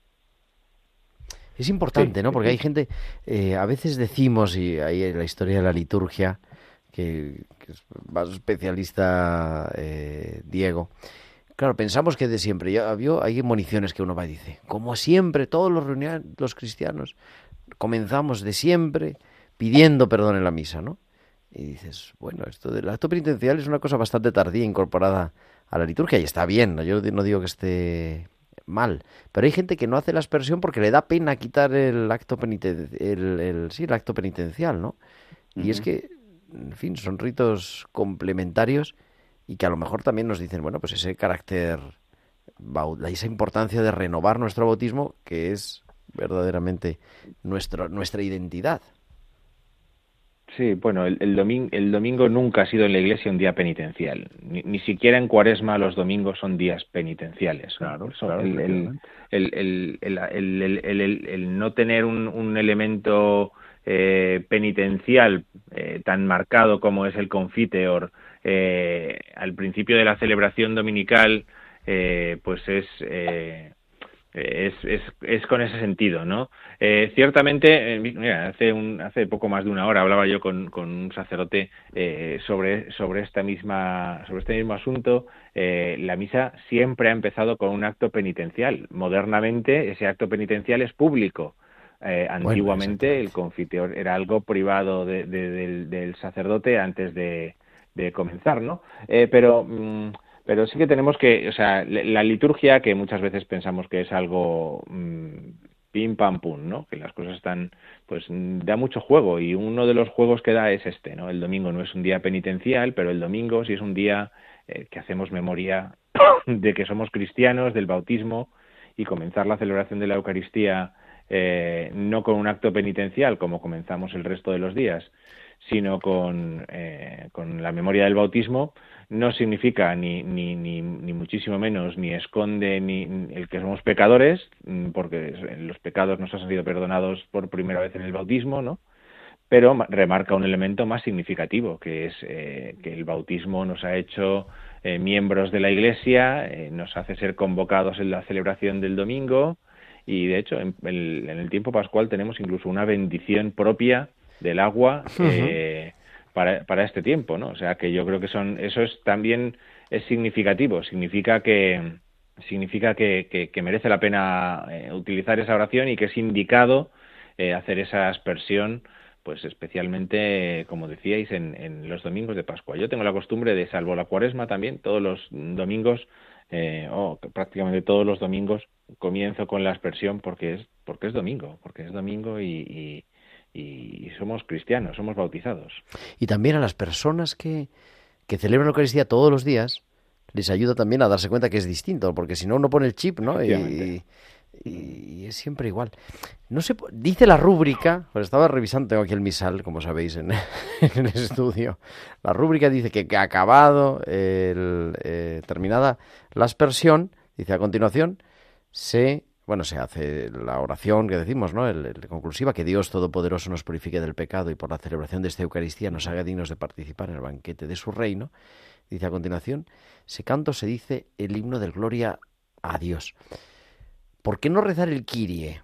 Es importante, sí, ¿no? Porque sí. hay gente, eh, a veces decimos, y ahí en la historia de la liturgia, que, que es más especialista eh, Diego, claro, pensamos que de siempre, ya vio, hay municiones que uno va y dice, como siempre, todos los, reunión, los cristianos comenzamos de siempre pidiendo perdón en la misa, ¿no? Y dices, bueno, esto del acto penitencial es una cosa bastante tardía incorporada a la liturgia y está bien, ¿no? Yo no digo que esté mal, pero hay gente que no hace la aspersión porque le da pena quitar el acto penitencial, el, el, sí, el acto penitencial, ¿no? Uh-huh. Y es que, en fin, son ritos complementarios y que a lo mejor también nos dicen, bueno, pues ese carácter, esa importancia de renovar nuestro bautismo, que es verdaderamente nuestro, nuestra identidad. Sí, bueno, el, el, domingo, el domingo nunca ha sido en la Iglesia un día penitencial. Ni, ni siquiera en Cuaresma los domingos son días penitenciales. Claro, Son, claro. El, el, el, el, el, el, el, el, el, el no tener un, un elemento eh, penitencial eh, tan marcado como es el confiteor eh, al principio de la celebración dominical, eh, pues es... Eh, Es, es, es con ese sentido, ¿no? Eh, ciertamente, eh, mira, hace un, hace poco más de una hora hablaba yo con, con un sacerdote eh, sobre, sobre esta misma, sobre este mismo asunto. Eh, la misa siempre ha empezado con un acto penitencial. Modernamente, ese acto penitencial es público. Eh, antiguamente, bueno, el confiteor era algo privado de, de, del, del sacerdote antes de, de comenzar, ¿no? Eh, pero mmm, Pero sí que tenemos que, o sea, la liturgia, que muchas veces pensamos que es algo mmm, pim, pam, pum, ¿no? Que las cosas están, pues da mucho juego, y uno de los juegos que da es este, ¿no? El domingo no es un día penitencial, pero el domingo sí es un día eh, que hacemos memoria de que somos cristianos, del bautismo, y comenzar la celebración de la Eucaristía eh, no con un acto penitencial, como comenzamos el resto de los días, sino con, eh, con la memoria del bautismo, no significa ni, ni, ni, ni muchísimo menos, ni esconde ni el que somos pecadores, porque los pecados nos han sido perdonados por primera vez en el bautismo, ¿no? Pero remarca un elemento más significativo, que es eh, que el bautismo nos ha hecho eh, miembros de la Iglesia, eh, nos hace ser convocados en la celebración del domingo, y de hecho en el, en el tiempo pascual tenemos incluso una bendición propia del agua eh, uh-huh. para, para este tiempo, ¿no? O sea que yo creo que son eso es también es significativo, significa que significa que, que, que merece la pena eh, utilizar esa oración y que es indicado eh, hacer esa aspersión, pues especialmente, eh, como decíais, en, en los domingos de Pascua. Yo tengo la costumbre de, salvo la Cuaresma también, todos los domingos, eh, o prácticamente todos los domingos, comienzo con la aspersión porque es porque es domingo, porque es domingo y, y, y somos cristianos, somos bautizados. Y también a las personas que, que celebran la Eucaristía todos los días, les ayuda también a darse cuenta que es distinto, porque si no uno pone el chip, ¿no? Y, y, y es siempre igual. No sé, dice la rúbrica, pues estaba revisando, tengo aquí el misal, como sabéis, en, en el estudio. La rúbrica dice que, que acabado, el, eh, terminada la aspersión, dice a continuación, se, bueno, se hace la oración que decimos, ¿no? El, el conclusiva, que Dios Todopoderoso nos purifique del pecado y por la celebración de esta Eucaristía nos haga dignos de participar en el banquete de su reino. Dice a continuación, se canto, se dice el himno del Gloria a Dios. ¿Por qué no rezar el Kyrie?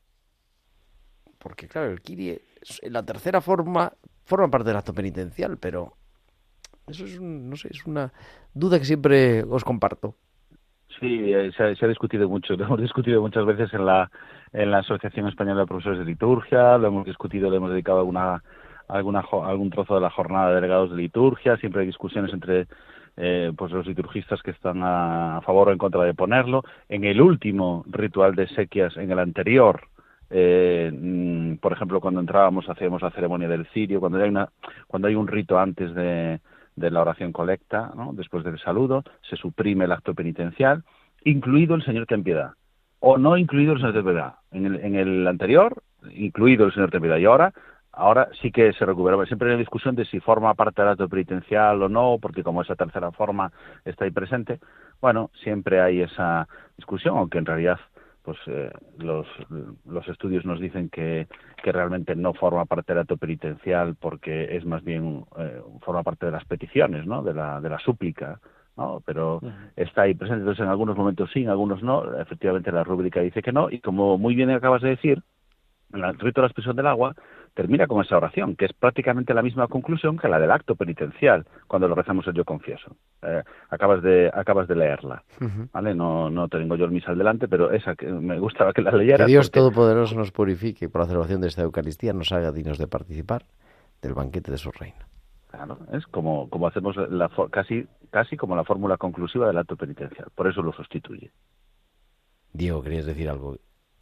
Porque claro, el Kyrie, en la tercera forma, forma parte del acto penitencial, pero eso es, un, no sé, es una duda que siempre os comparto. Sí, se ha, se ha discutido mucho, lo hemos discutido muchas veces en la en la Asociación Española de Profesores de Liturgia, lo hemos discutido, le hemos dedicado alguna alguna algún trozo de la jornada de delegados de liturgia, siempre hay discusiones entre eh, pues los liturgistas que están a, a favor o en contra de ponerlo. En el último ritual de exequias, en el anterior, eh, por ejemplo, cuando entrábamos hacíamos la ceremonia del cirio, cuando hay una cuando hay un rito antes de de la oración colecta, ¿no? Después del saludo, se suprime el acto penitencial, incluido el Señor ten piedad, o no incluido el Señor ten piedad. En el, en el anterior, incluido el Señor ten piedad, y ahora, ahora sí que se recupera. Siempre hay una discusión de si forma parte del acto penitencial o no, porque como esa tercera forma está ahí presente, bueno, siempre hay esa discusión, aunque en realidad pues eh, los los estudios nos dicen que, que realmente no forma parte del acto penitencial porque es más bien eh, forma parte de las peticiones, ¿no? de la de la súplica, ¿no? Pero uh-huh. está ahí presente. Entonces en algunos momentos sí, en algunos no. Efectivamente la rúbrica dice que no, y como muy bien acabas de decir, el rito de la aspersión del agua termina con esa oración, que es prácticamente la misma conclusión que la del acto penitencial, cuando lo rezamos el Yo Confieso. Eh, acabas de acabas de leerla, uh-huh. ¿vale? No no tengo yo el misal delante, pero esa que me gustaba que la leyeras. Que Dios porque... Todopoderoso nos purifique, por la celebración de esta Eucaristía nos haga dignos de participar del banquete de su reino. Claro, es como como hacemos la casi casi como la fórmula conclusiva del acto penitencial, por eso lo sustituye. Diego, ¿querías decir algo?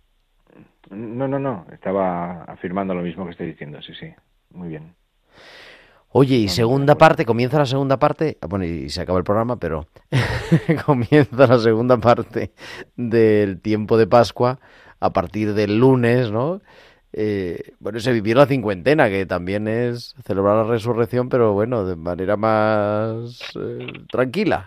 No, no, no, estaba afirmando lo mismo que estoy diciendo, sí, sí, muy bien. Oye, y segunda parte, comienza la segunda parte, bueno, y se acaba el programa, pero comienza la segunda parte del tiempo de Pascua a partir del lunes, ¿no? Eh, bueno, se vivió la cincuentena, que también es celebrar la resurrección, pero bueno, de manera más eh, tranquila.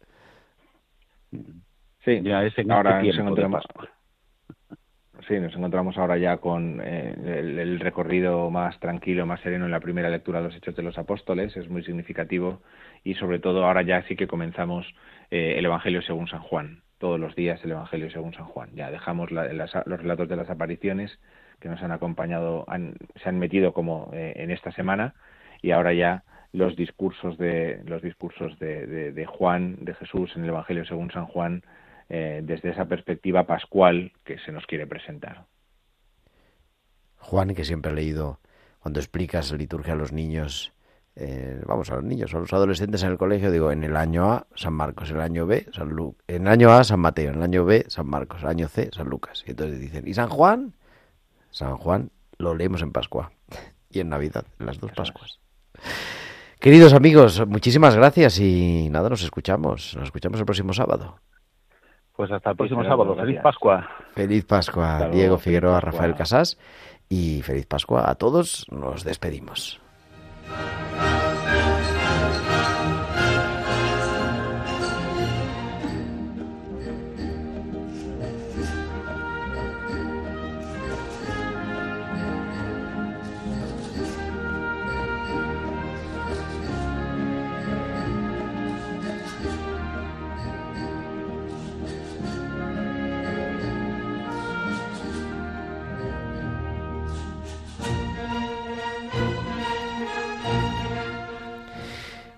Sí, ya es en ahora este nos tiempo encontramos... Sí, nos encontramos ahora ya con eh, el, el recorrido más tranquilo, más sereno en la primera lectura de los Hechos de los Apóstoles, es muy significativo, y sobre todo ahora ya sí que comenzamos eh, el Evangelio según San Juan, todos los días el Evangelio según San Juan. Ya dejamos la, las, los relatos de las apariciones que nos han acompañado, han, se han metido como eh, en esta semana, y ahora ya los discursos de los discursos de, de, de Juan, de Jesús en el Evangelio según San Juan, Eh, desde esa perspectiva pascual que se nos quiere presentar. Juan, que siempre ha leído, cuando explicas la liturgia a los niños, eh, vamos, a los niños, a los adolescentes en el colegio, digo, en el año A, San Marcos, en el año B, San Lucas, en el año A, San Mateo, en el año B, San Marcos, en el año C, San Lucas. Y entonces dicen, ¿y San Juan? San Juan lo leemos en Pascua y en Navidad, en las dos Pascuas. Queridos amigos, muchísimas gracias y nada, nos escuchamos, nos escuchamos el próximo sábado. Pues hasta el próximo sábado. Feliz Pascua. Feliz Pascua, Diego Figueroa, Rafael Casás, y feliz Pascua a todos. Nos despedimos.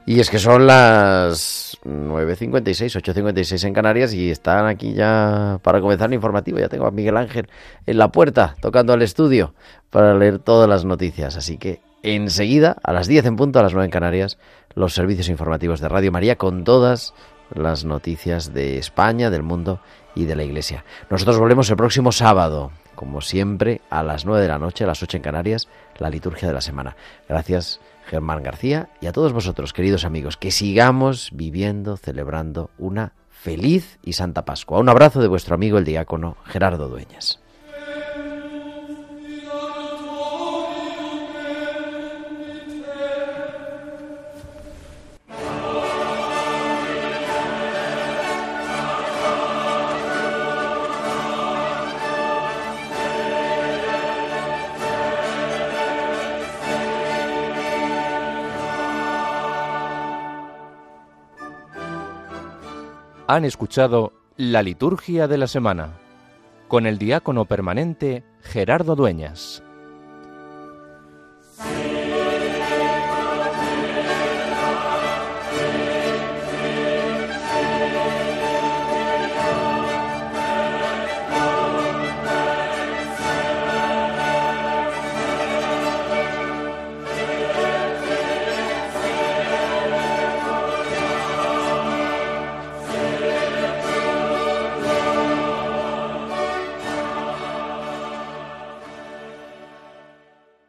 Y es que son las nueve cincuenta y seis, ocho cincuenta y seis en Canarias y están aquí ya para comenzar el informativo. Ya tengo a Miguel Ángel en la puerta, tocando al estudio para leer todas las noticias. Así que enseguida, a las diez en punto, a las nueve en Canarias, los servicios informativos de Radio María con todas las noticias de España, del mundo y de la Iglesia. Nosotros volvemos el próximo sábado, como siempre, a las nueve de la noche, a las ocho en Canarias, la liturgia de la semana. Gracias, Germán García, y a todos vosotros, queridos amigos, que sigamos viviendo, celebrando una feliz y santa Pascua. Un abrazo de vuestro amigo el diácono Gerardo Dueñas. Han escuchado la liturgia de la semana con el diácono permanente Gerardo Dueñas.